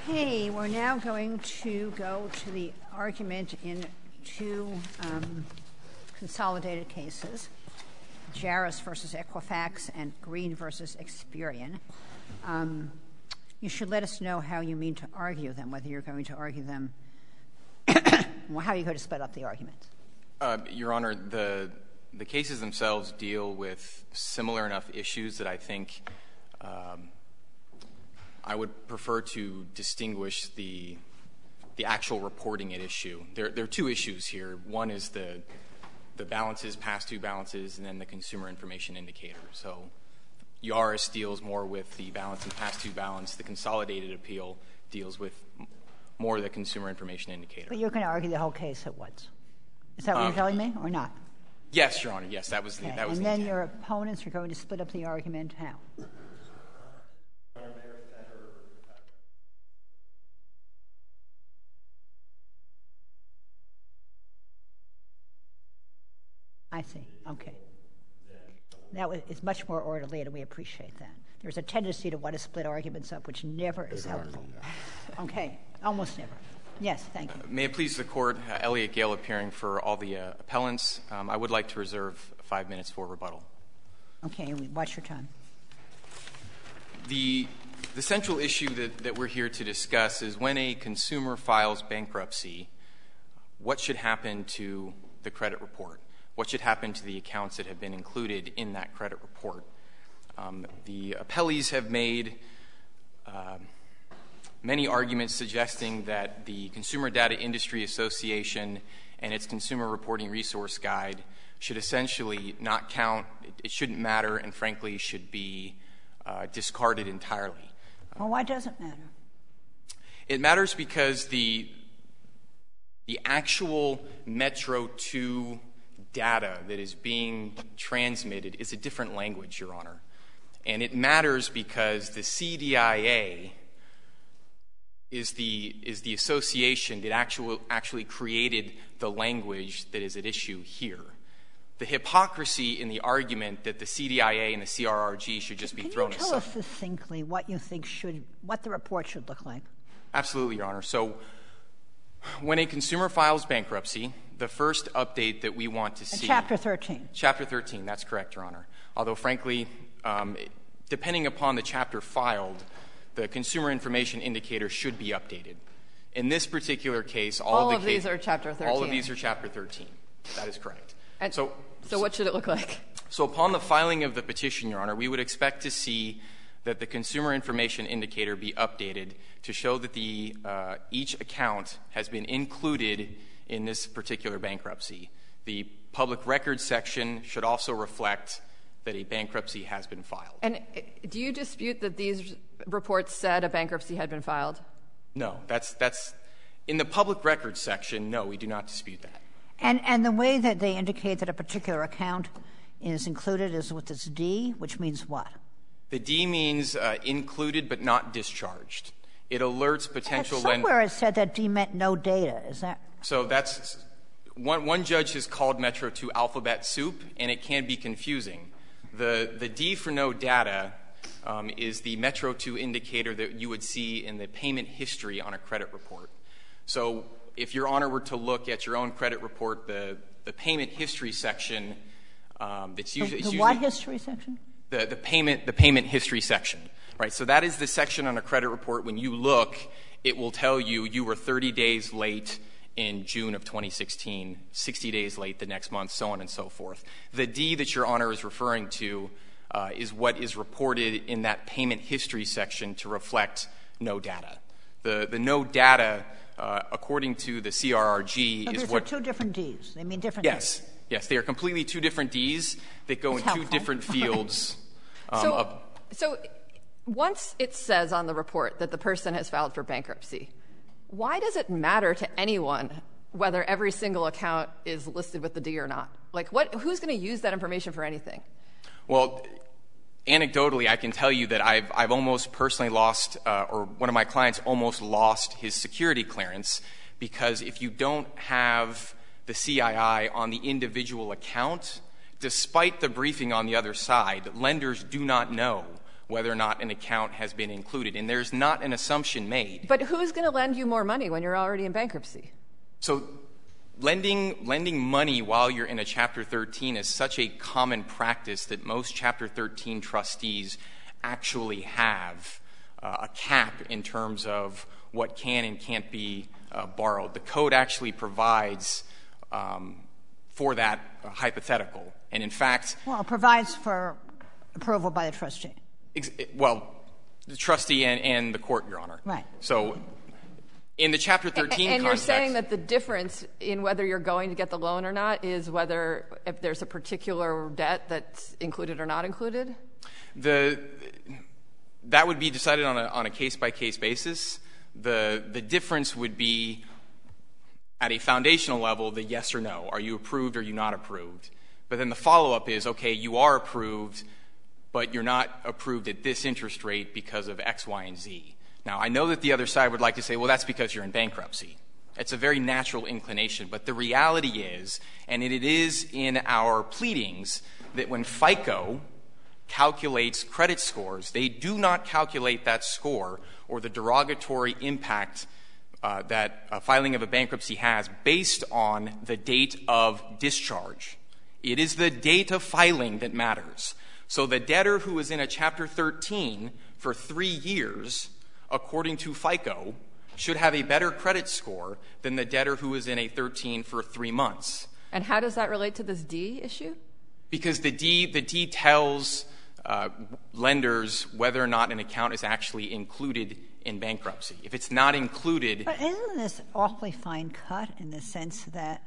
Okay, we're now going to go to the argument in two consolidated cases, Jaros versus Equifax and Green versus Experian. You should let us know how you mean to argue them, whether you're going to argue them, well, how you're going to split up the arguments. Your Honor, the cases themselves deal with similar enough issues that I think I would prefer to distinguish the actual reporting at issue. There are two issues here. One is the balances, past due balances, and then the consumer information indicator. So Jaros deals more with the balance and past due balance. The consolidated appeal deals with more of the consumer information indicator. But you're going to argue the whole case at once. Is that what you're telling me, or not? Yes, Your Honor. Yes, that was the and then intent. Your opponents are going to split up the argument how? I see. Okay. That is much more orderly, and we appreciate that. There's a tendency to want to split arguments up, which never is helpful. Okay. Almost never. Yes, thank you. May it please the Court, Elliot Gale appearing for all the appellants. I would like to reserve 5 minutes for rebuttal. Okay. Watch your time. The central issue that we're here to discuss is when a consumer files bankruptcy, what should happen to the credit report? What should happen to the accounts that have been included in that credit report? The appellees have made many arguments suggesting that the Consumer Data Industry Association and its Consumer Reporting Resource Guide should essentially not count, it shouldn't matter, and frankly should be discarded entirely. Well, why does it matter? It matters because the actual Metro 2 data that is being transmitted is a different language, Your Honor. And it matters because the CDIA is the association that actually created the language that is at issue here. The hypocrisy in the argument that the CDIA and the CRRG should just be thrown aside. Can you tell us succinctly what you think what the report should look like? Absolutely, Your Honor. So when a consumer files bankruptcy, the first update that we want to see— Chapter 13. Chapter 13, that's correct, Your Honor. Although, frankly, depending upon the chapter filed, the consumer information indicator should be updated. In this particular case, all of these are Chapter 13. All of these are Chapter 13. That is correct. And so what should it look like? So upon the filing of the petition, Your Honor, we would expect to see that the consumer information indicator be updated to show that each account has been included in this particular bankruptcy. The public records section should also reflect that a bankruptcy has been filed. And do you dispute that these reports said a bankruptcy had been filed? No. That's in the public records section, no, we do not dispute that. And the way that they indicate that a particular account is included is with this D, which means what? The D means included but not discharged. It alerts potential lenders. Somewhere it said that D meant no data. Is that? So that's one judge has called Metro 2 alphabet soup, and it can be confusing. The D for no data is the Metro 2 indicator that you would see in the payment history on a credit report. So if Your Honor were to look at your own credit report, the payment history section that's usually— The what history section? The payment history section, right? So that is the section on a credit report. When you look, it will tell you were 30 days late in June of 2016, 60 days late the next month, so on and so forth. The D that Your Honor is referring to is what is reported in that payment history section to reflect no data. The no data, according to the CRRG, is what— These are two different Ds. They mean different things. Yes, they are completely two different Ds that go in two different fields. So once it says on the report that the person has filed for bankruptcy, why does it matter to anyone whether every single account is listed with the D or not? Like, who's going to use that information for anything? Well, anecdotally, I can tell you that I've almost personally lost, or one of my clients almost lost his security clearance, because if you don't have the CII on the individual account, despite the briefing on the other side, lenders do not know whether or not an account has been included. And there's not an assumption made. But who's going to lend you more money when you're already in bankruptcy? So lending money while you're in a Chapter 13 is such a common practice that most Chapter 13 trustees actually have a cap in terms of what can and can't be borrowed. The code actually provides for that hypothetical. And in fact — Well, it provides for approval by the trustee. Well, the trustee and the court, Your Honor. Right. So in the Chapter 13 context — And you're saying that the difference in whether you're going to get the loan or not is whether if there's a particular debt that's included or not included? That would be decided on a case-by-case basis. The difference would be at a foundational level, the yes or no. Are you approved or are you not approved? But then the follow-up is, okay, you are approved, but you're not approved at this interest rate because of X, Y, and Z. Now, I know that the other side would like to say, well, that's because you're in bankruptcy. It's a very natural inclination. But the reality is, and it is in our pleadings, that when FICO calculates credit scores, they do not calculate that score or the derogatory impact that filing of a bankruptcy has based on the date of discharge. It is the date of filing that matters. So the debtor who is in a Chapter 13 for 3 years, according to FICO, should have a better credit score than the debtor who is in a 13 for 3 months. And how does that relate to this D issue? Because the D tells lenders whether or not an account is actually included in bankruptcy. If it's not included — But isn't this awfully fine cut in the sense that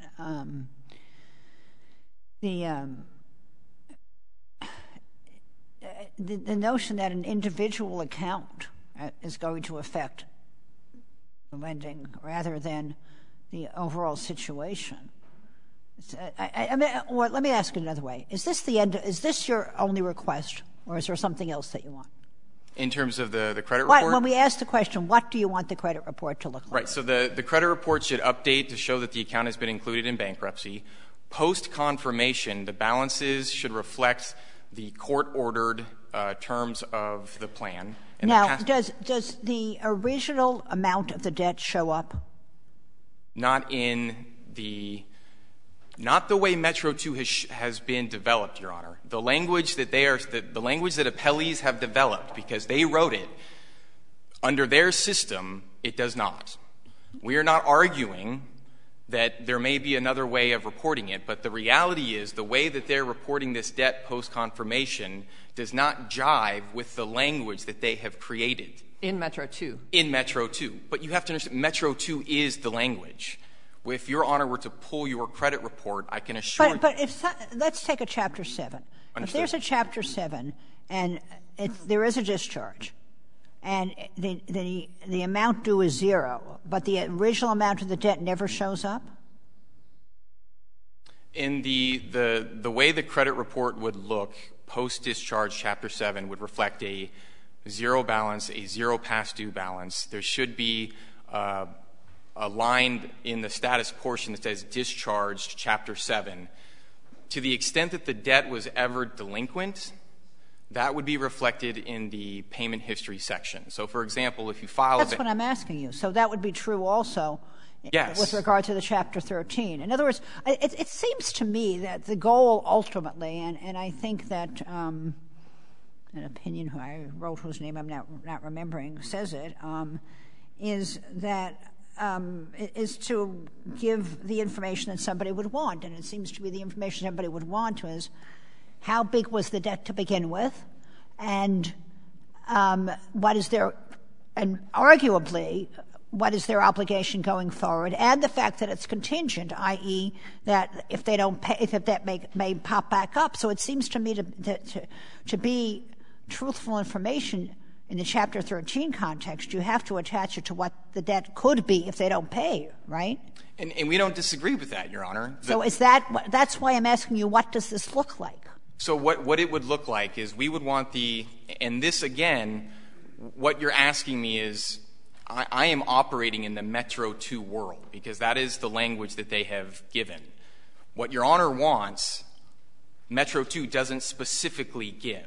the notion that an individual account is going to affect the lending rather than the overall situation? I mean, or let me ask it another way. Is this the end? Is this your only request, or is there something else that you want? In terms of the credit report? When we ask the question, what do you want the credit report to look like? Right. So the credit report should update to show that the account has been included in bankruptcy. Post-confirmation, the balances should reflect the court-ordered terms of the plan. Now, does the original amount of the debt show up? Not in the — not the way Metro 2 has been developed, Your Honor. The language that the language that appellees have developed, because they wrote it, under their system, it does not. We are not arguing that there may be another way of reporting it, but the reality is the way that they're reporting this debt post-confirmation does not jive with the language that they have created. In Metro 2. In Metro 2. But you have to understand, Metro 2 is the language. If Your Honor were to pull your credit report, I can assure you — But let's take a Chapter 7. Understood. If there's a Chapter 7 and there is a discharge and the amount due is 0, but the original amount of the debt never shows up? In the way the credit report would look post-discharge, Chapter 7 would reflect a 0 balance, a 0 past due balance. There should be a line in the status portion that says discharged, Chapter 7. To the extent that the debt was ever delinquent, that would be reflected in the payment history section. So, for example, if you file — That's what I'm asking you. So that would be true also — Yes. — with regard to the Chapter 13. In other words, it seems to me that the goal ultimately, and I think that an opinion who I wrote whose name I'm not remembering says it, is that is to give the information that somebody would want. And it seems to be the information somebody would want is how big was the debt to begin with, and what is their — and arguably what is their obligation going forward, and the fact that it's contingent, i.e., that if they don't pay, if that may pop back up. So it seems to me to be truthful information in the Chapter 13 context, you have to attach it to what the debt could be if they don't pay, right? And we don't disagree with that, Your Honor. So is that's why I'm asking you, what does this look like? So what it would look like is we would want the — and this, again, what you're asking me is I am operating in the Metro 2 world, because that is the language that they have given. What Your Honor wants, Metro 2 doesn't specifically give.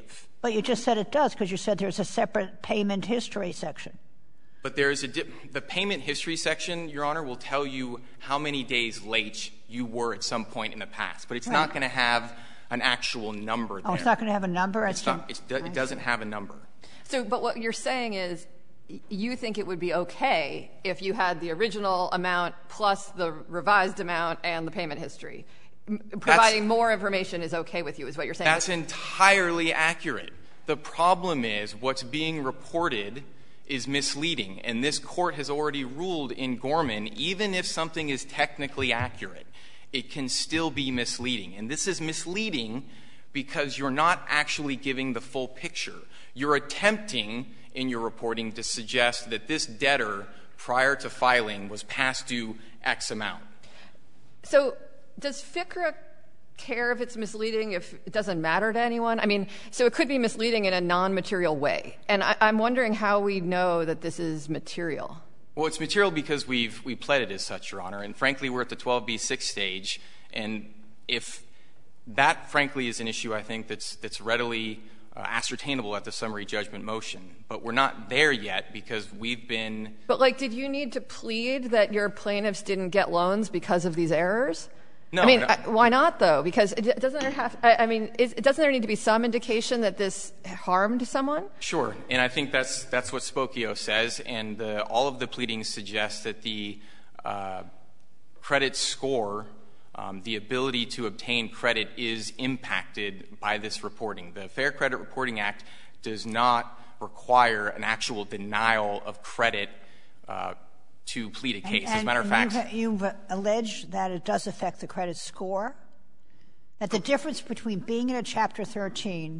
But you just said it does, because you said there's a separate payment history section. But there is the payment history section, Your Honor, will tell you how many days late you were at some point in the past. But it's not going to have an actual number there. Oh, it's not going to have a number? It doesn't have a number. So, but what you're saying is you think it would be okay if you had the original amount plus the revised amount and the payment history. Providing more information is okay with you, is what you're saying. That's entirely accurate. The problem is what's being reported is misleading, and this Court has already ruled in Gorman, even if something is technically accurate, it can still be misleading. And this is misleading because you're not actually giving the full picture. You're attempting in your reporting to suggest that this debtor, prior to filing, was past due X amount. So does FCRA care if it's misleading, if it doesn't matter to anyone? I mean, so it could be misleading in a non-material way. And I'm wondering how we know that this is material. Well, it's material because we pled it as such, Your Honor. And frankly, we're at the 12b6 stage. And if that, frankly, is an issue, I think, that's readily ascertainable at the summary judgment motion. But we're not there yet because we've been — But, like, did you need to plead that your plaintiffs didn't get loans because of these errors? No. I mean, why not, though? Because doesn't there have — I mean, doesn't there need to be some indication that this harmed someone? Sure. And I think that's what Spokio says. And all of the pleadings suggest that the credit score, the ability to obtain credit, is impacted by this reporting. The Fair Credit Reporting Act does not require an actual denial of credit to plead a case. As a matter of fact — You've alleged that it does affect the credit score, that the difference between being in a Chapter 13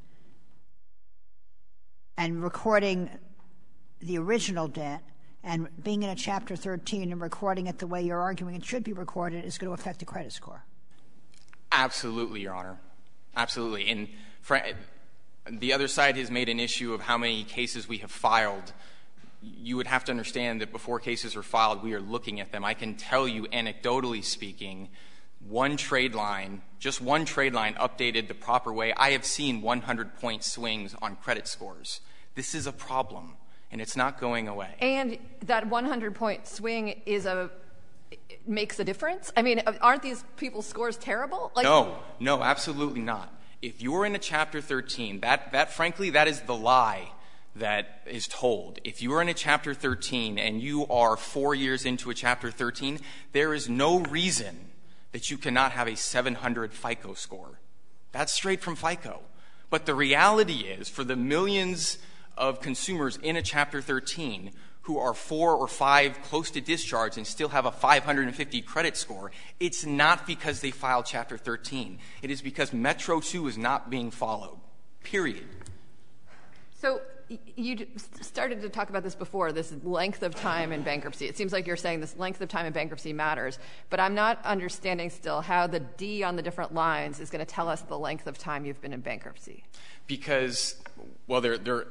and recording the original debt and being in a Chapter 13 and recording it the way you're arguing it should be recorded is going to affect the credit score. Absolutely, Your Honor. Absolutely. And the other side has made an issue of how many cases we have filed. You would have to understand that before cases are filed, we are looking at them. I can tell you, anecdotally speaking, one trade line, just one trade line updated the proper way. I have seen 100-point swings on credit scores. This is a problem, and it's not going away. And that 100-point swing makes a difference? I mean, aren't these people's scores terrible? No, absolutely not. If you're in a Chapter 13, that frankly, that is the lie that is told. If you are in a Chapter 13 and you are 4 years into a Chapter 13, there is no reason that you cannot have a 700 FICO score. That's straight from FICO. But the reality is, for the millions of consumers in a Chapter 13 who are 4 or 5 close to discharge and still have a 550 credit score, it's not because they filed Chapter 13. It is because Metro 2 is not being followed, period. So you started to talk about this before, this length of time in bankruptcy. It seems like you're saying this length of time in bankruptcy matters, but I'm not understanding still how the D on the different lines is going to tell us the length of time you've been in bankruptcy. Because, well, the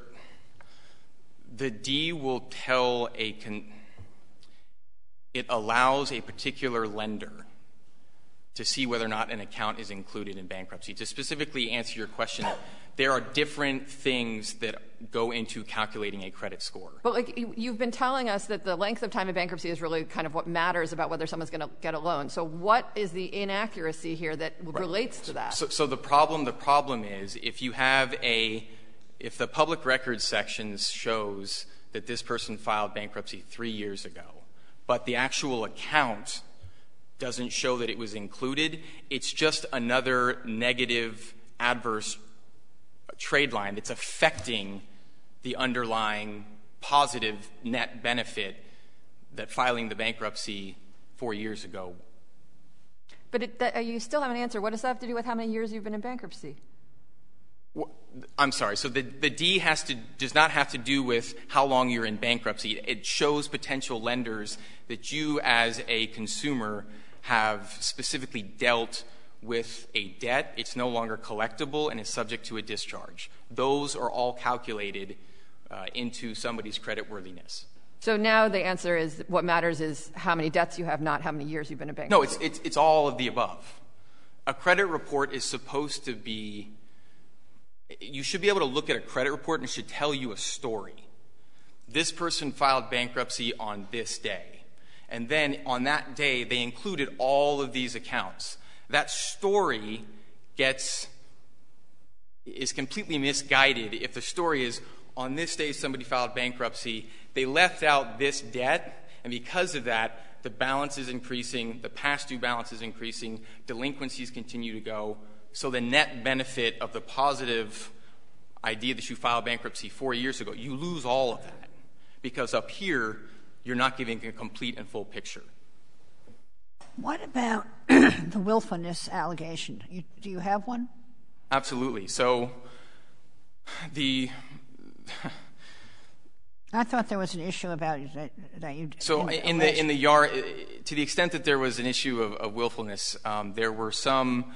D will tell it allows a particular lender to see whether or not an account is included in bankruptcy. To specifically answer your question, there are different things that go into calculating a credit score. But like you've been telling us that the length of time in bankruptcy is really kind of what matters about whether someone's going to get a loan. So what is the inaccuracy here that relates to that? So the problem is if the public records sections shows that this person filed bankruptcy 3 years ago, but the actual account doesn't show that it was included, it's just another negative, adverse trade line that's affecting the underlying positive net benefit that filing the bankruptcy 4 years ago. But you still haven't answered. What does that have to do with how many years you've been in bankruptcy? I'm sorry. So the D does not have to do with how long you're in bankruptcy. It shows potential lenders that you as a consumer have specifically dealt with a debt. It's no longer collectible and is subject to a discharge. Those are all calculated into somebody's creditworthiness. So now the answer is what matters is how many debts you have, not how many years you've been in bankruptcy. No, it's all of the above. A credit report is supposed to be you should be able to look at a credit report and it should tell you a story. This person filed bankruptcy on this day. And then on that day, they included all of these accounts. That story is completely misguided if the story is, on this day somebody filed bankruptcy, they left out this debt, and because of that, the balance is increasing, the past due balance is increasing, delinquencies continue to go. So the net benefit of the positive idea that you filed bankruptcy 4 years ago, you lose all of that. Because up here, you're not giving a complete and full picture. What about the willfulness allegation? Do you have one? Absolutely. So I thought there was an issue about that you. So in the yard, to the extent that there was an issue of willfulness, there were some.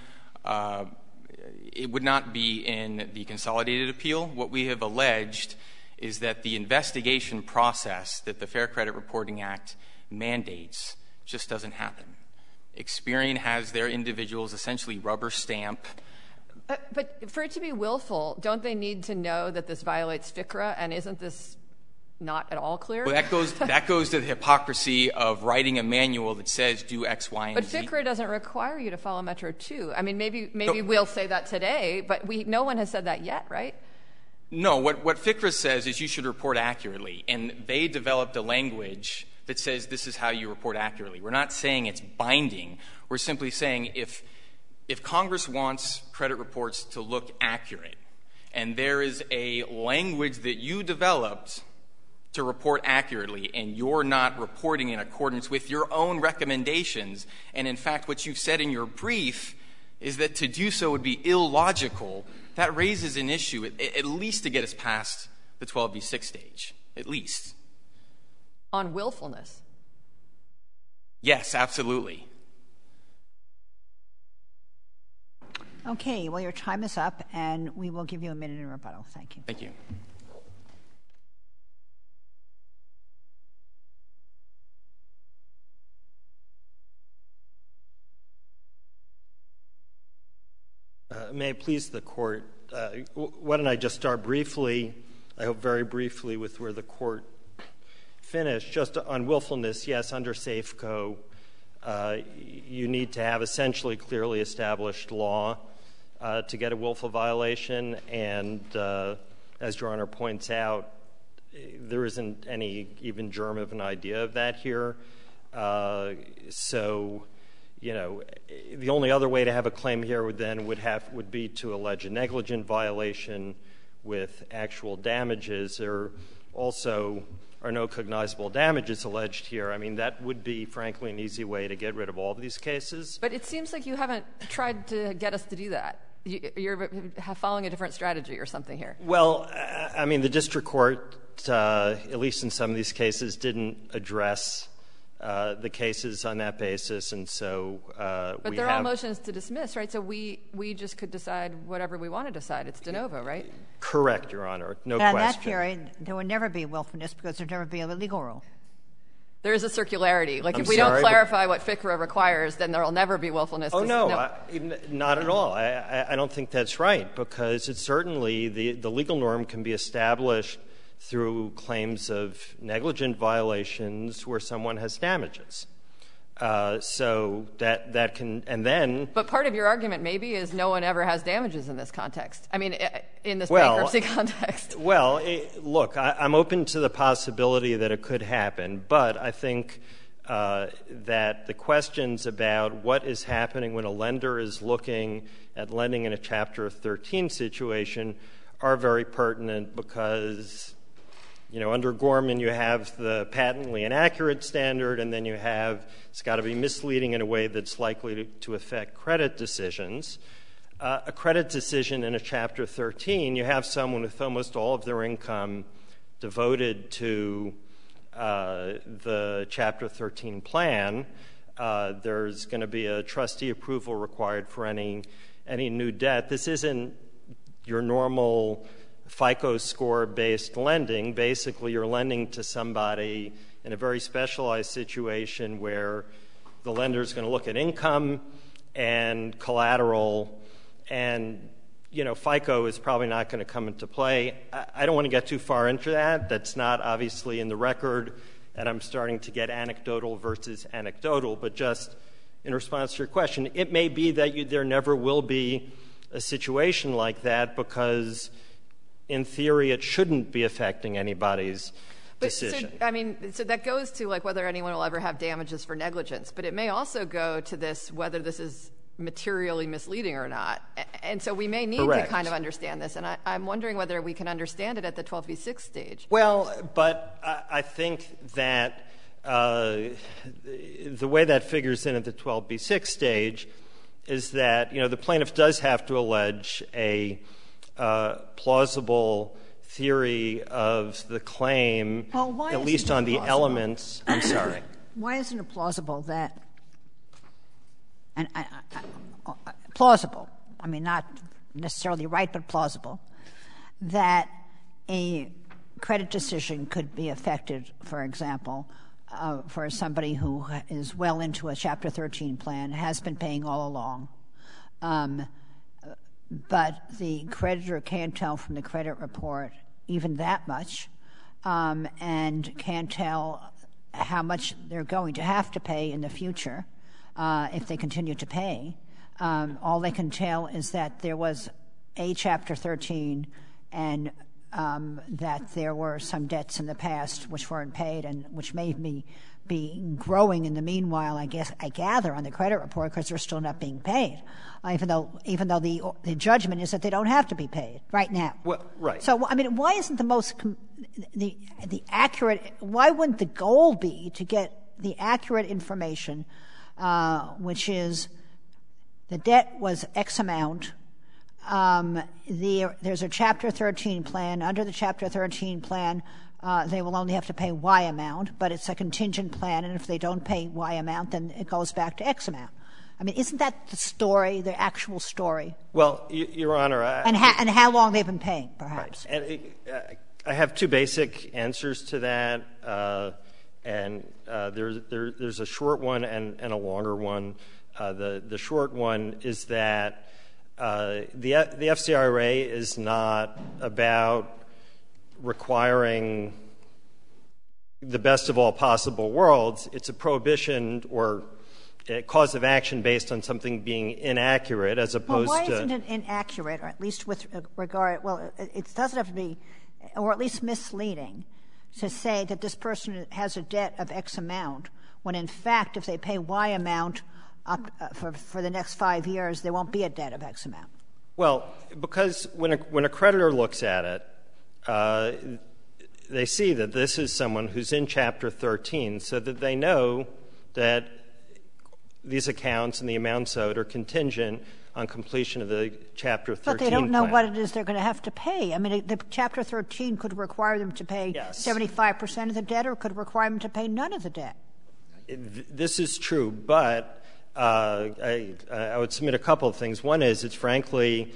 It would not be in the consolidated appeal. What we have alleged is that the investigation process that the Fair Credit Reporting Act mandates just doesn't happen. Experian has their individuals essentially rubber stamp. But for it to be willful, don't they need to know that this violates FCRA, and isn't this not at all clear? Well, that goes to the hypocrisy of writing a manual that says do X, Y, and Z. But FCRA doesn't require you to follow Metro 2. I mean, maybe we'll say that today, but no one has said that yet, right? No. What FCRA says is you should report accurately, and they developed a language that says this is how you report accurately. We're not saying it's binding. We're simply saying if Congress wants credit reports to look accurate, and there is a language that you developed to report accurately, and you're not reporting in accordance with your own recommendations, and in fact what you've said in your brief is that to do so would be illogical, that raises an issue, at least to get us past the 12b6 stage, at least. On willfulness? Yes, absolutely. Okay. Well, your time is up, and we will give you a minute in rebuttal. Thank you. Thank you. May it please the Court, why don't I just start briefly, I hope very briefly, with where the Court finished. Just on willfulness, yes, under SAFCO, you need to have essentially clearly established law to get a willful violation, and as Your Honor points out, there isn't any even germ of an idea of that here. So, you know, the only other way to have a claim here would be to allege a negligent violation with actual damages. There also are no cognizable damages alleged here. I mean, that would be, frankly, an easy way to get rid of all of these cases. But it seems like you haven't tried to get us to do that. You're following a different strategy or something here. Well, I mean, the district court, at least in some of these cases, didn't address the cases on that basis, and so But they're all motions to dismiss, right? So we just could decide whatever we want to decide. It's de novo, right? Correct, Your Honor. No question. In that period, there would never be willfulness because there would never be a legal rule. There is a circularity. Like, if we don't clarify what FCRA requires, then there will never be willfulness. Oh, no. Not at all. I don't think that's right, because it's certainly the legal norm can be established through claims of negligent violations where someone has damages. So that can, and then. But part of your argument maybe is no one ever has damages in this context. I mean, in this bankruptcy context. Well, look, I'm open to the possibility that it could happen, but I think that the questions about what is happening when a lender is looking at lending in a Chapter 13 situation are very pertinent because, you know, under Gorman you have the patently inaccurate standard, and then you have it's got to be misleading in a way that's likely to affect credit decisions. A credit decision in a Chapter 13, you have someone with almost all of their income devoted to the Chapter 13 plan. There's going to be a trustee approval required for any new debt. This isn't your normal FICO score-based lending. Basically, you're lending to somebody in a very specialized situation where the lender is going to look at income and collateral and FICO is probably not going to come into play. I don't want to get too far into that. That's not obviously in the record, and I'm starting to get anecdotal versus anecdotal. But just in response to your question, it may be that there never will be a situation like that because, in theory, it shouldn't be affecting anybody's decision. So that goes to whether anyone will ever have damages for negligence, but it may also go to whether this is materially misleading or not. And so we may need to kind of understand this, and I'm wondering whether we can understand it at the 12b6 stage. Well, but I think that the way that figures in at the 12b6 stage is that, the plaintiff does have to allege a plausible theory of the claim, at least on the elements. I'm sorry. Why isn't it plausible that plausible, not necessarily right, but plausible, that a credit decision could be affected, for example, for somebody who is well into a Chapter 13 plan, has been paying all along, but the creditor can't tell from the credit report even that much, and can't tell how much they're going to have to pay in the future if they continue to pay. All they can tell is that there was a Chapter 13 and that there were some debts in the past which weren't paid and which may be growing in the meanwhile, I gather, on the credit report because they're still not being paid, even though the judgment is that they don't have to be paid right now. Well, right. So, why isn't the accurate, why wouldn't the goal be to get the accurate information, which is the debt was X amount, there's a Chapter 13 plan. Under the Chapter 13 plan, they will only have to pay Y amount, but it's a contingent plan, and if they don't pay Y amount, then it goes back to X amount. Isn't that the story, the actual story? Well, Your Honor, and how long they've been paying, perhaps. Right. I have two basic answers to that, and there's a short one and a longer one. The short one is that the FCRA is not about requiring the best of all possible worlds. It's a prohibition or a cause of action based on something being inaccurate as opposed to... Well, why isn't it inaccurate, or at least with regard... Well, it doesn't have to be, or at least misleading, to say that this person has a debt of X amount, when in fact, if they pay Y amount up for the next 5 years, there won't be a debt of X amount. Well, because when a creditor looks at it, they see that this is someone who's in Chapter 13, so that they know that these accounts and the amounts owed are contingent on completion of the Chapter 13 But they don't know plan. what it is they're going to have to pay. The Chapter 13 could require them to pay 75% of the debt, or could require them to pay none of the debt. This is true, but I would submit a couple of things. One is it's frankly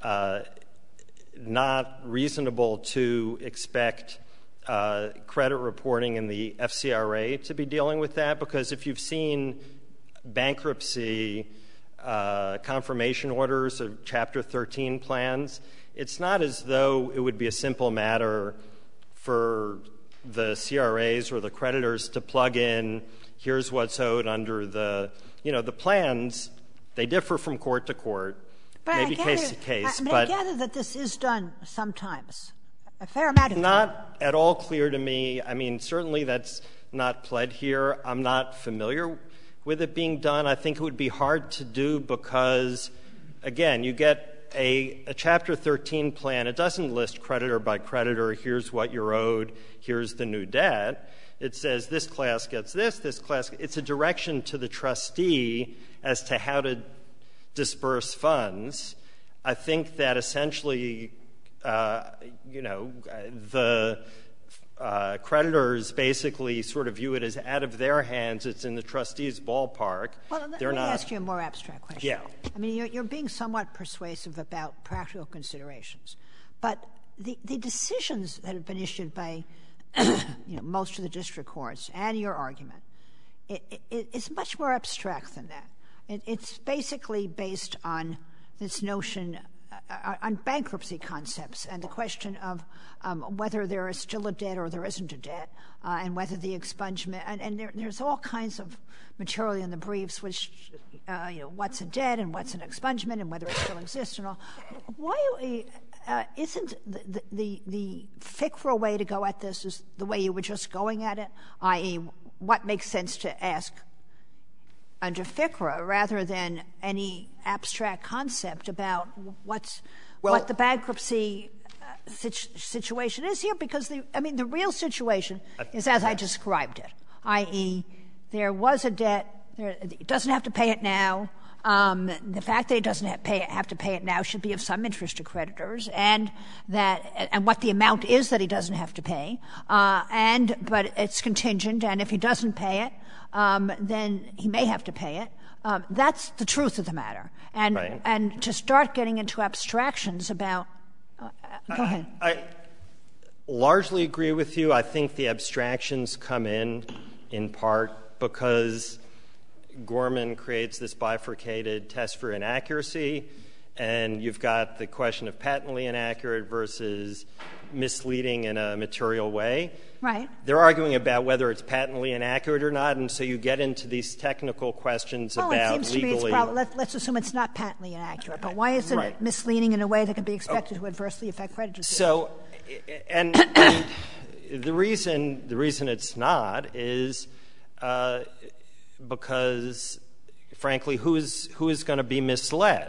not reasonable to expect credit reporting in the FCRA to be dealing with that, because if you've seen bankruptcy confirmation orders of Chapter 13 plans, it's not as though it would be a simple matter for the CRAs or the creditors to plug in, here's what's owed under the plans. They differ from court to court, maybe case to case. But I gather that this is done sometimes, a fair amount of time. Not at all clear to me. Certainly that's not pled here. I'm not familiar with it being done. I think it would be hard to do because, again, you get a Chapter 13 plan. It doesn't list creditor by creditor, here's what you're owed, here's the new debt. It says this class gets this class. It's a direction to the trustee as to how to disperse funds. I think that essentially, the creditors basically sort of view it as out of their hands. It's in the trustee's ballpark. Well, let me ask you a more abstract question. Yeah. You're being somewhat persuasive about practical considerations, but the decisions that have been issued by most of the district courts and your argument, it's much more abstract than that. It's basically based on this notion on bankruptcy concepts and the question of whether there is still a debt or there isn't a debt, and whether the expungement and there's all kinds of material in the briefs which what's a debt and what's an expungement and whether it still exists and all. Why isn't the FCRA way to go at this is the way you were just going at it, i.e., what makes sense to ask under FCRA rather than any abstract concept about what the bankruptcy situation is here? Because the real situation is as I described it, i.e., there was a debt. It doesn't have to pay it now. The fact that it doesn't have to pay it now should be of some interest to creditors, and what the amount is that he doesn't have to pay, but it's contingent, and if he doesn't pay it, then he may have to pay it. That's the truth of the matter. And right. And to start getting into abstractions about go ahead. I largely agree with you. I think the abstractions come in part because Gorman creates this bifurcated test for inaccuracy, and you've got the question of patently inaccurate versus misleading in a material way. Right. They're arguing about whether it's patently inaccurate or not, and so you get into these technical questions about legally. It seems to me it's probably, let's assume it's not patently inaccurate, but why isn't it misleading in a way that can be expected to adversely affect creditors? So, and the reason it's not is because, frankly, who is going to be misled?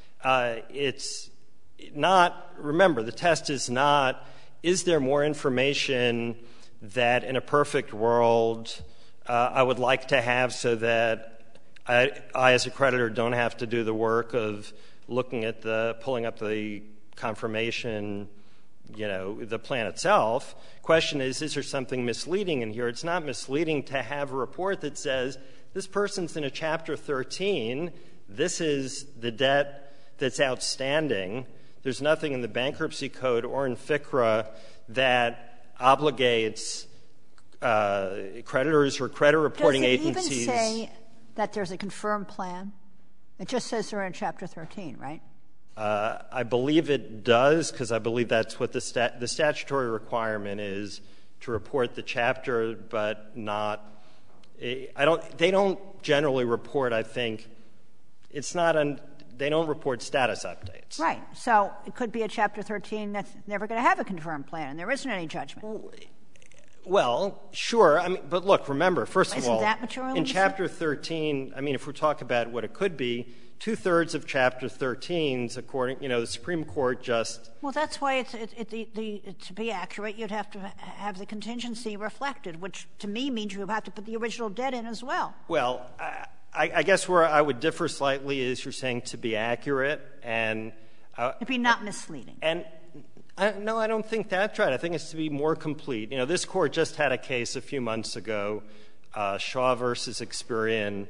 It's not. Remember, the test is not. Is there more information that, in a perfect world, I would like to have so that I, as a creditor, don't have to do the work of looking at pulling up the confirmation, the plan itself. Question is there something misleading in here? It's not misleading to have a report that says this person's in a Chapter 13. This is the debt that's outstanding. There's nothing in the bankruptcy code or in FCRA that obligates creditors or credit reporting agencies. Does it even say that there's a confirmed plan? It just says they're in Chapter 13, right? I believe it does, because I believe that's what the statutory requirement is, to report the chapter, but not. They don't generally report. I think it's not. They don't report status updates. Right. So it could be a Chapter 13 that's never going to have a confirmed plan, and there isn't any judgment. Well, sure. But look, remember, first of all, that material in Chapter 13, if we talk about what it could be, 2/3 of Chapter 13s, according, the Supreme Court just. Well, that's why to be accurate, you'd have to have the contingency reflected, which to me means you have to put the original debt in as well. Well, I guess where I would differ slightly is you're saying to be accurate and. To be not misleading. And. No, I don't think that's right. I think it's to be more complete. This Court just had a case a few months ago, Shaw versus Experian.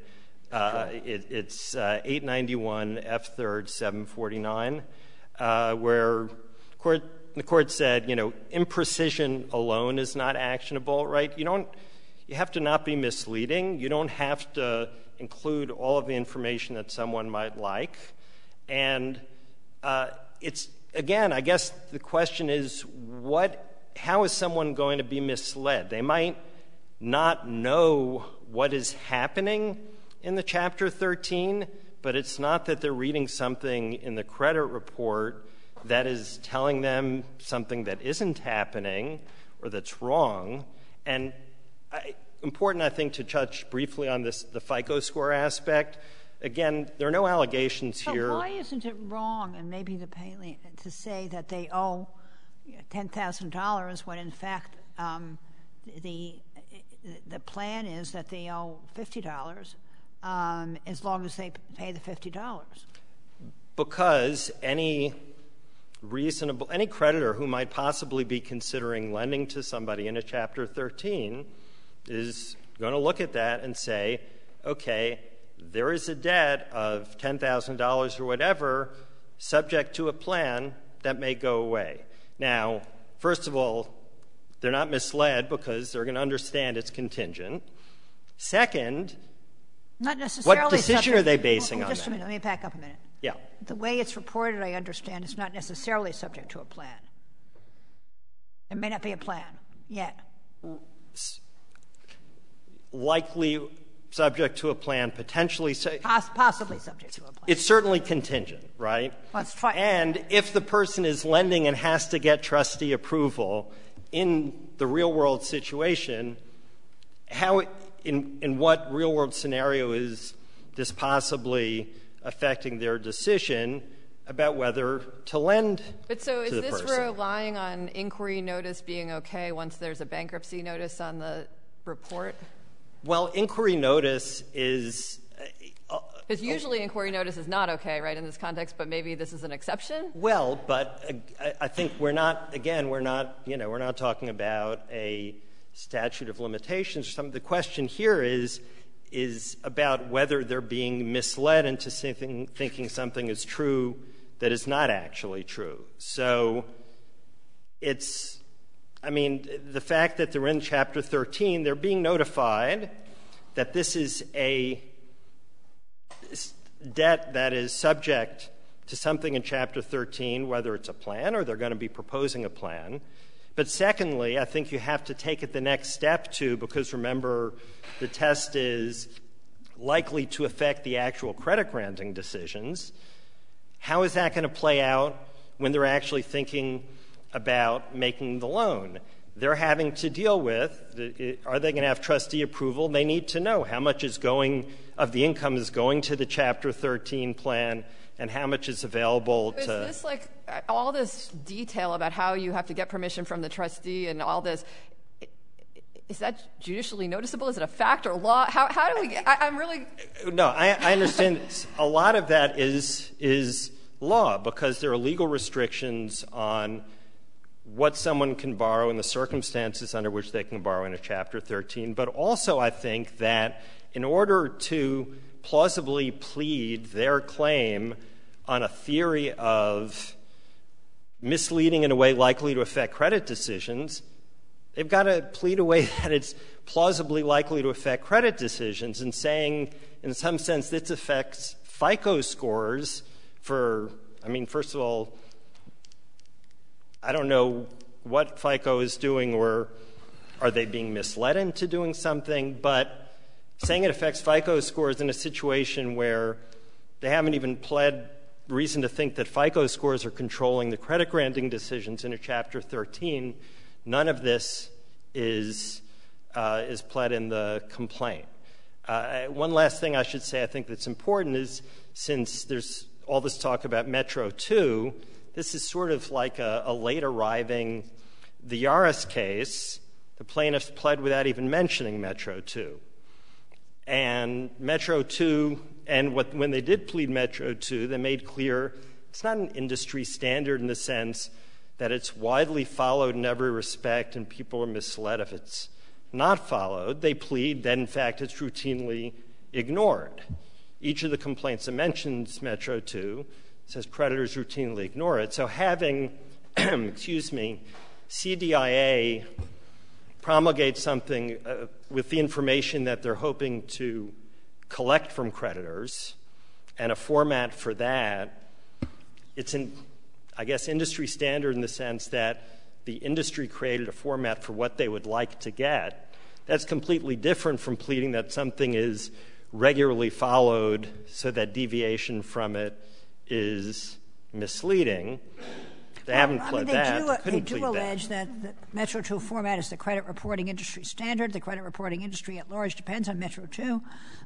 It's 891 F3rd 749, where the Court said, imprecision alone is not actionable, right? You have to not be misleading. You don't have to include all of the information that someone might like. And it's, again, I guess the question is how is someone going to be misled? They might not know what is happening in the Chapter 13, but it's not that they're reading something in the credit report that is telling them something that isn't happening or that's wrong. And important, I think, to touch briefly on the FICO score aspect. Again, there are no allegations here. But why isn't it wrong, and maybe to say that they owe $10,000 when, in fact, the plan is that they owe $50 as long as they pay the $50? Because any creditor who might possibly be considering lending to somebody in a Chapter 13 is going to look at that and say, okay, there is a debt of $10,000 or whatever subject to a plan that may go away. Now, first of all, they're not misled because they're going to understand it's contingent. Second, not necessarily what decision are they basing on that? Just a minute. Let me back up a minute. Yeah. The way it's reported, I understand, is not necessarily subject to a plan. It may not be a plan yet. Likely subject to a plan, potentially possibly subject to a plan. It's certainly contingent, right? Let's try. And if the person is lending and has to get trustee approval in the real-world situation, how in what real-world scenario is this possibly affecting their decision about whether to lend But so is to the this person? relying on inquiry notice being okay once there's a bankruptcy notice on the report? Well, inquiry notice is Because usually inquiry notice is not okay, right, in this context, but maybe this is an exception? well, but I think we're not talking about a statute of limitations or something. The question here is about whether they're being misled into thinking something is true that is not actually true. So the fact that they're in Chapter 13, they're being notified that this is a debt that is subject to something in Chapter 13, whether it's a plan or they're going to be proposing a plan. But secondly, I think you have to take it the next step, too, because remember, the test is likely to affect the actual credit granting decisions. How is that going to play out when they're actually thinking about making the loan? They're having to deal with, are they going to have trustee approval? They need to know how much of the income is going to the Chapter 13 plan and how much is available to... Is this like all this detail about how you have to get permission from the trustee and all this, is that judicially noticeable? Is it a fact or law? How do we... I'm really... No, I understand. A lot of that is law because there are legal restrictions on what someone can borrow and the circumstances under which they can borrow in a Chapter 13. But also I think that in order to plausibly plead their claim on a theory of misleading in a way likely to affect credit decisions, they've got to plead a way that it's plausibly likely to affect credit decisions and saying, in some sense, this affects FICO scores for, first of all, I don't know what FICO is doing or are they being misled into doing something, but saying it affects FICO scores in a situation where they haven't even pled reason to think that FICO scores are controlling the credit granting decisions in a Chapter 13, none of this is pled in the complaint. One last thing I should say I think that's important is since there's all this talk about Metro 2, this is sort of like a late arriving, the Yaris case, the plaintiffs pled without even mentioning Metro 2. And Metro 2, and when they did plead Metro 2, they made clear it's not an industry standard in the sense that it's widely followed in every respect and people are misled if it's not followed. They plead that, in fact, it's routinely ignored. Each of the complaints that mentions Metro 2 says creditors routinely ignore it. So having, CDIA promulgate something with the information that they're hoping to collect from creditors and a format for that, it's industry standard in the sense that the industry created a format for what they would like to get. That's completely different from pleading that something is regularly followed so that deviation from it is misleading. They haven't pled that. They do allege that the Metro 2 format is the credit reporting industry standard. The credit reporting industry at large depends on Metro 2.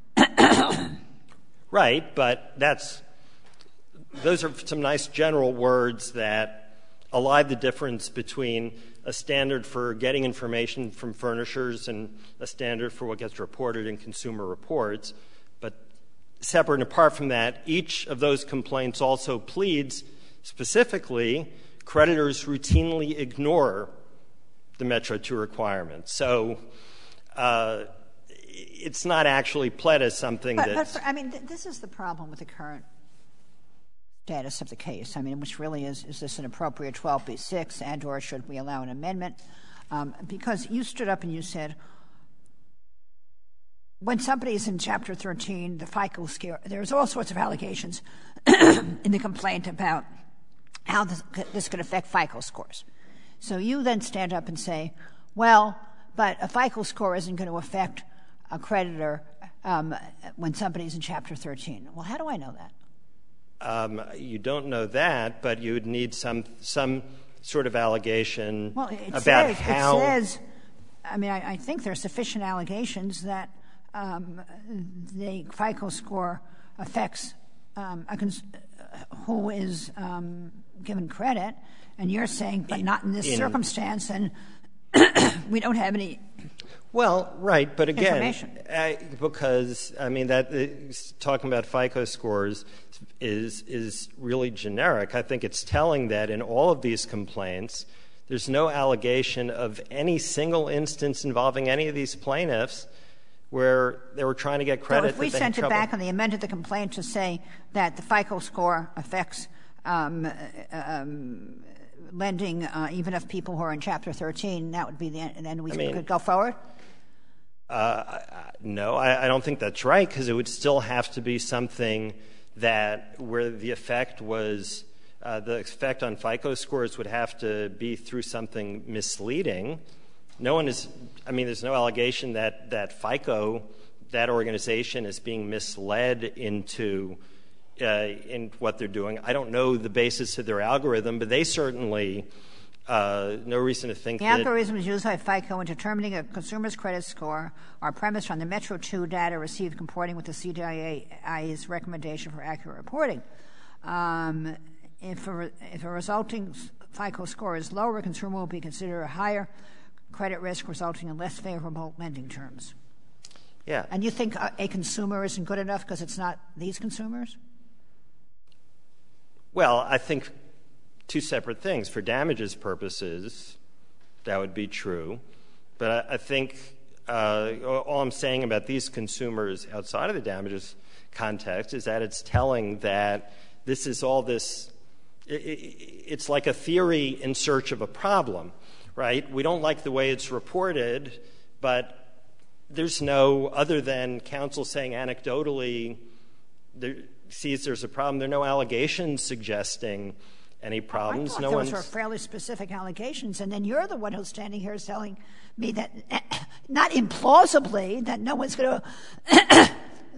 Right, but those are some nice general words that elide the difference between a standard for getting information from furnishers and a standard for what gets reported in consumer reports. But separate and apart from that, each of those complaints also pleads specifically creditors routinely ignore the Metro 2 requirements. So it's not actually pled as something that's... But this is the problem with the current status of the case. Which really is this an appropriate 12b-6 and or should we allow an amendment? Because you stood up and you said, when somebody's in Chapter 13, the FICO score, there's all sorts of allegations in the complaint about how this could affect FICO scores. So you then stand up and say, well, but a FICO score isn't going to affect a creditor when somebody's in Chapter 13. Well, how do I know that? You don't know that, but you would need some sort of allegation about how. It says, I mean, I think there are sufficient allegations that the FICO score affects who is given credit, and you're saying, but not in this circumstance, and we don't have any. Well, right, but again, because I mean that talking about FICO scores is really generic. I think it's telling that in all of these complaints, there's no allegation of any single instance involving any of these plaintiffs where they were trying to get credit. So if we sent it back and they amended the complaint to say that the FICO score affects lending even if people who are in Chapter 13, that would be the end, and then we could go forward? No, I don't think that's right, because it would still have to be something that where the effect was the effect on FICO scores would have to be through something misleading. There's no allegation that FICO, that organization, is being misled into in what they're doing. I don't know the basis of their algorithm, but they certainly no reason to think that. The algorithms used by FICO in determining a consumer's credit score are premised on the Metro 2 data received comporting with the CDIA's recommendation for accurate reporting. If a resulting FICO score is lower, a consumer will be considered a higher credit risk, resulting in less favorable lending terms. Yeah. And you think a consumer isn't good enough because it's not these consumers? Well, I think two separate things. For damages purposes, that would be true. But I think all I'm saying about these consumers outside of the damages context is that it's telling that this is all this — it's like a theory in search of a problem, right? We don't like the way it's reported, but there's no — other than counsel saying anecdotally sees there's a problem, there are no allegations suggesting any problems. I thought those were fairly specific allegations, and then you're the one who's standing here telling me that, not implausibly, that no one's going to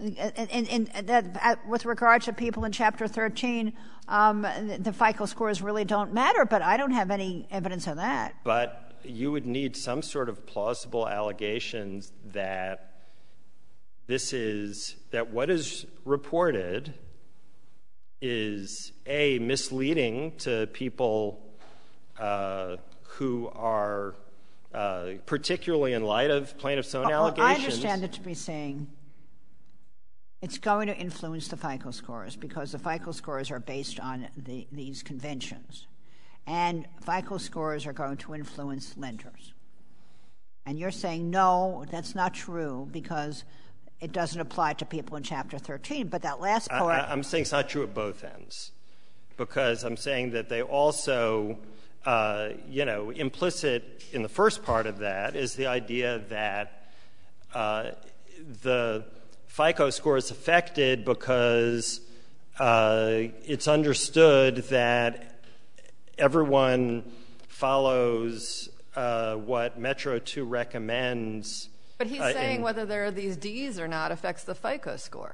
— with regard to people in Chapter 13, the FICO scores really don't matter, but I don't have any evidence of that. But you would need some sort of plausible allegations that this is — that what is reported is, A, misleading to people who are, particularly in light of plaintiff's own allegations. I understand it to be saying it's going to influence the FICO scores because the FICO scores are based on these conventions. And FICO scores are going to influence lenders. And you're saying, no, that's not true because it doesn't apply to people in Chapter 13. But that last part — I'm saying it's not true at both ends, because I'm saying that they also, implicit in the first part of that is the idea that the FICO score is affected because it's understood that everyone follows what Metro 2 recommends. But he's saying whether there are these Ds or not affects the FICO score.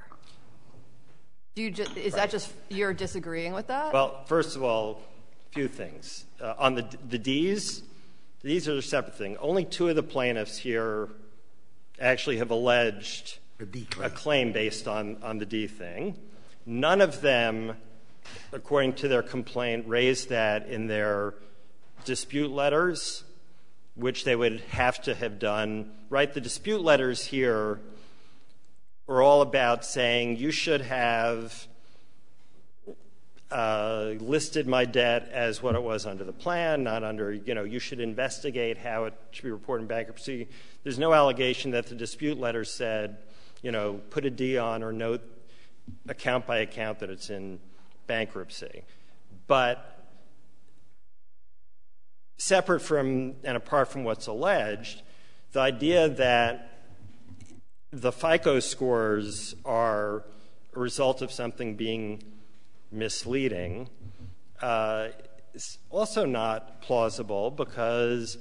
Is that just you're disagreeing with that? Well, first of all, a few things. On the Ds, these are a separate thing. Only two of the plaintiffs here actually have alleged a claim based on the D thing. None of them, according to their complaint, raised that in their dispute letters, which they would have to have done. Right? The dispute letters here are all about saying you should have listed my debt as what it was under the plan, not under, you should investigate how it should be reported in bankruptcy. There's no allegation that the dispute letter said, put a D on or note account by account that it's in bankruptcy. But separate from and apart from what's alleged, the idea that the FICO scores are a result of something being misleading. It's also not plausible because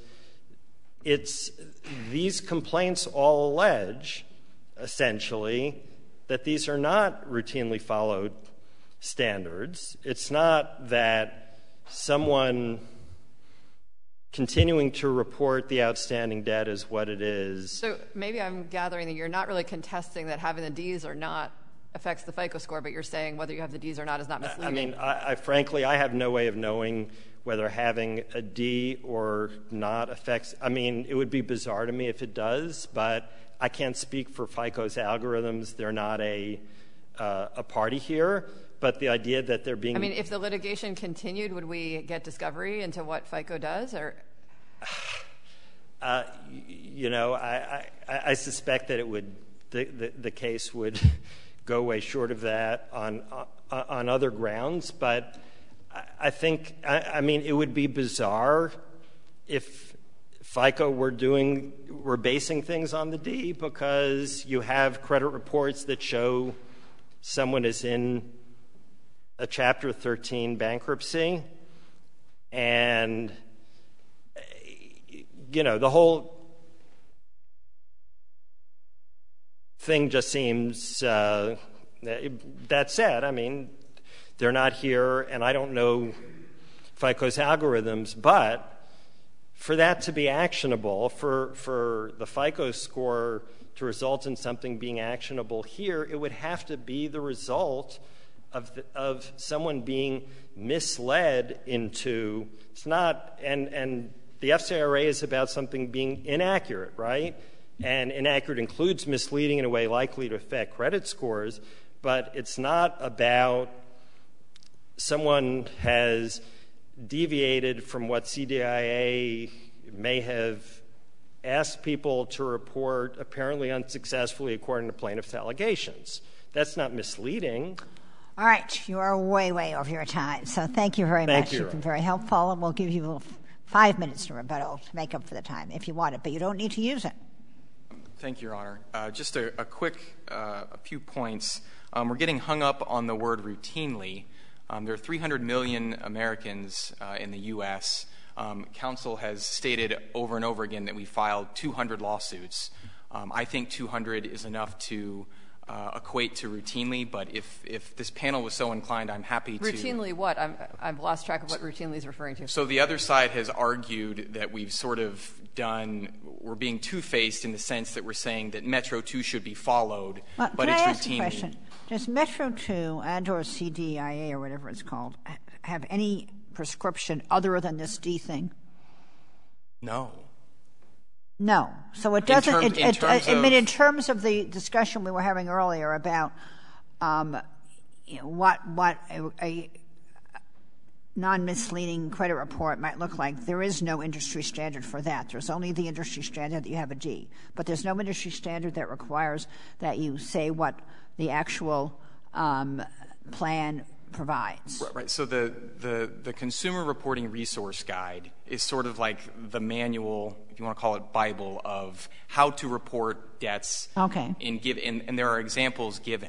these complaints all allege, essentially, that these are not routinely followed standards. It's not that someone continuing to report the outstanding debt is what it is. So maybe I'm gathering that you're not really contesting that having the Ds or not affects the FICO score, but you're saying whether you have the Ds or not is not misleading. I mean, frankly, I have no way of knowing whether having a D or not affects. I mean, it would be bizarre to me if it does, but I can't speak for FICO's algorithms. They're not a party here. But the idea that they're being... I mean, if the litigation continued, would we get discovery into what FICO does? Or you know, I suspect that it would. The case would go way short of that on other grounds. But I think, I mean, it would be bizarre if FICO were basing things on the D, because you have credit reports that show someone is in a Chapter 13 bankruptcy, and, you know, the whole thing just seems, that said, I mean, they're not here, and I don't know FICO's algorithms, but for that to be actionable, for the FICO score to result in something being actionable here, it would have to be the result of someone being misled into, it's not, and the FCRA is about something being inaccurate, right? And inaccurate includes misleading in a way likely to affect credit scores, but it's not about someone has deviated from what CDIA may have asked people to report apparently unsuccessfully according to plaintiff's allegations. That's not misleading. All right. You are way, way over your time. So thank you very much. You've been very helpful, and we'll give you 5 minutes to rebuttal to make up for the time if you want it, but you don't need to use it. Thank you, Your Honor. Just a quick few points. We're getting hung up on the word routinely. There are 300 million Americans in the U.S. Counsel has stated over and over again that we filed 200 lawsuits. I think 200 is enough to equate to routinely, but if this panel was so inclined, I'm happy to. Routinely what? I've lost track of what routinely is referring to. So the other side has argued that we've sort of we're being two-faced in the sense that we're saying that Metro 2 should be followed, but it's routinely. Can I ask a question? Does Metro 2 and or CDIA or whatever it's called have any prescription other than this D thing? No. No. So it doesn't. I mean, in terms of the discussion we were having earlier about what a non-misleading credit report might look like, there is no industry standard for that. There's only the industry standard that you have a D. But there's no industry standard that requires that you say what the actual plan provides. Right. So the Consumer Reporting Resource Guide is sort of like the manual, if you want to call it Bible, of how to report debts. Okay. And there are examples given.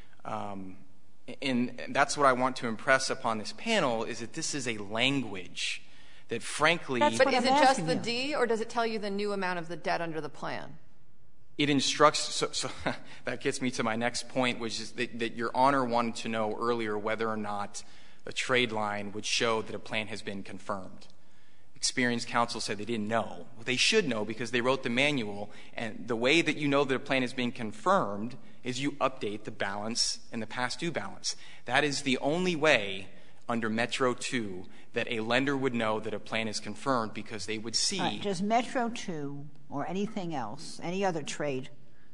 And that's what I want to impress upon this panel, is that this is a language that, frankly... That's but is it just the D, or does it tell you the new amount of the debt under the plan? It instructs, so that gets me to my next point, which is that Your Honor wanted to know earlier whether or not a trade line would show that a plan has been confirmed. Experienced counsel said they didn't know. Well, they should know because they wrote the manual, and the way that you know that a plan is being confirmed is you update the balance and the past due balance. That is the only way under Metro 2 that a lender would know that a plan is confirmed, because they would see... Right. Does Metro 2 or anything else, any other trade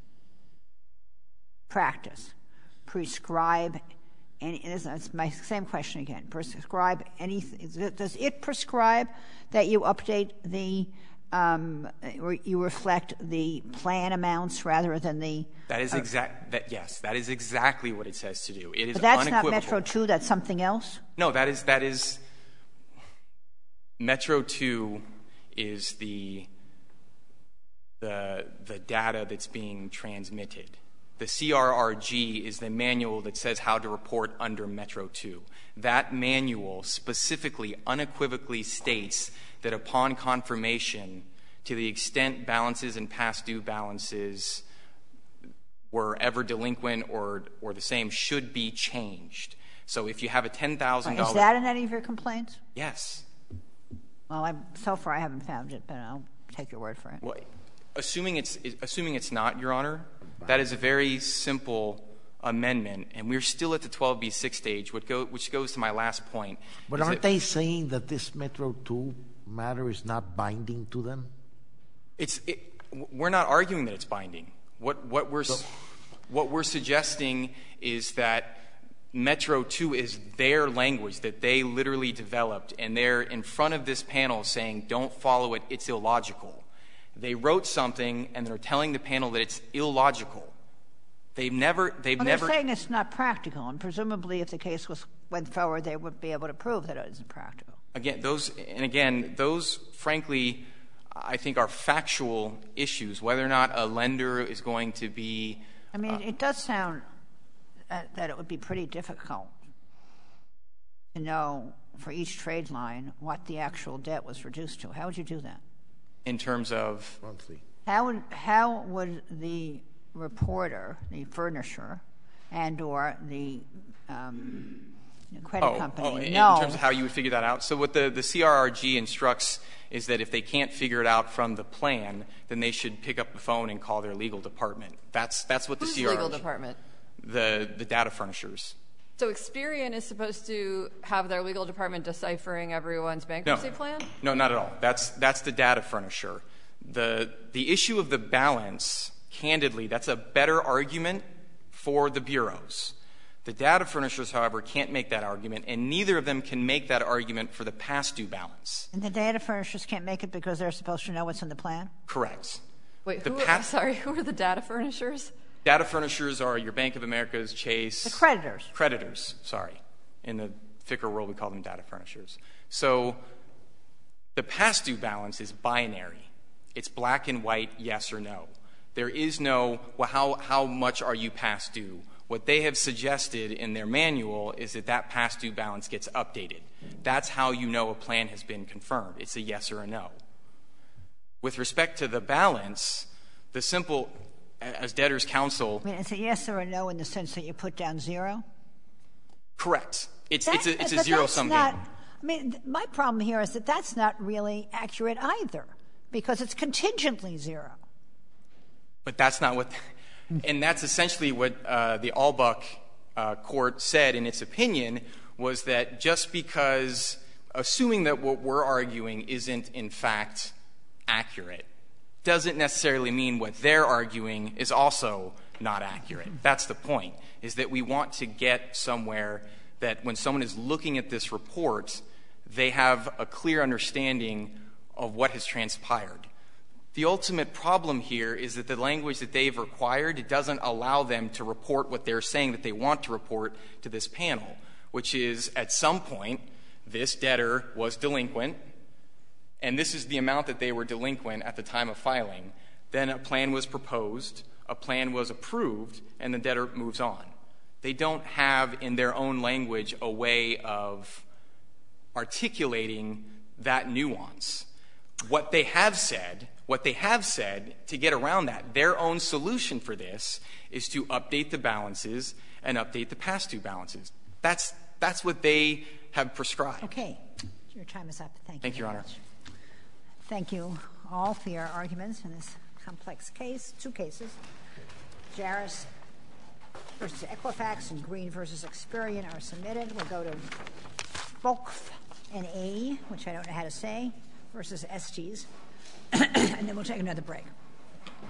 practice, prescribe any... It's my same question again. Prescribe anything... Does it prescribe that you update the... or you reflect the plan amounts rather than the... That is yes, that is exactly what it says to do. It is but that's unequivocal. Not Metro 2, that's something else? No, that is Metro 2 is the the data that's being transmitted. The CRRG is the manual that says how to report under Metro 2. That manual specifically, unequivocally states that upon confirmation, to the extent balances and past due balances were ever delinquent or the same, should be changed. So if you have a $10,000... Is that in any of your complaints? Yes. Well, so far I haven't found it, but I'll take your word for it. Well, assuming it's not, Your Honor, that is a very simple amendment, and we're still at the 12b6 stage, which goes to my last point. But aren't they saying that this Metro 2 matter is not binding to them? We're not arguing that it's binding. What we're suggesting is that Metro 2 is their language that they literally developed, and they're in front of this panel saying, don't follow it, it's illogical. They wrote something, and they're telling the panel that it's illogical. They're saying it's not practical, and presumably if the case went forward, they would be able to prove that it isn't practical. Those, frankly, I think are factual issues, whether or not a lender is going to be... I mean, it does sound that it would be pretty difficult to know for each trade line what the actual debt was reduced to. How would you do that? In terms of? Monthly. How would the reporter, the furnisher, and or the credit company know? In terms of how you would figure that out? So what the CRRG instructs is that if they can't figure it out from the plan, then they should pick up the phone and call their legal department. That's what the CRRG... Whose legal department? The data furnishers. So Experian is supposed to have their legal department deciphering everyone's bankruptcy plan? No, not at all. That's the data furnisher. The issue of the balance, candidly, that's a better argument for the bureaus. The data furnishers, however, can't make that argument, and neither of them can make that argument for the past due balance. And the data furnishers can't make it because they're supposed to know what's in the plan? Correct. Wait, who are the data furnishers? Data furnishers are your Bank of America's, Chase. The creditors. Creditors, sorry. In the FICR world, we call them data furnishers. So the past due balance is binary. It's black and white, yes or no. There is no, well, how much are you past due? What they have suggested in their manual is that past due balance gets updated. That's how you know a plan has been confirmed. It's a yes or a no. With respect to the balance, the simple, as debtor's counsel... I mean, it's a yes or a no in the sense that you put down zero? Correct. It's a zero-sum game. I mean, my problem here is that that's not really accurate either, because it's contingently zero. But that's not what... And that's essentially what the Albuck court said in its opinion, was that just because, assuming that what we're arguing isn't in fact accurate, doesn't necessarily mean what they're arguing is also not accurate. That's the point, is that we want to get somewhere that when someone is looking at this report, they have a clear understanding of what has transpired. The ultimate problem here is that the language that they've required, it doesn't allow them to report what they're saying that they want to report to this panel, which is at some point this debtor was delinquent, and this is the amount that they were delinquent at the time of filing. Then a plan was proposed, a plan was approved, and the debtor moves on. They don't have in their own language a way of articulating that nuance. What they have said to get around that, their own solution for this is to update the balances and update the past due balances. That's what they have prescribed. Okay. Your time is up. Thank you. Thank you, Your Honor. Thank you all for your arguments in this complex case. Two cases. Jaris versus Equifax and Green versus Experian are submitted. We'll go to Volkf and A, which I don't know how to say, versus Estes. And then we'll take another break.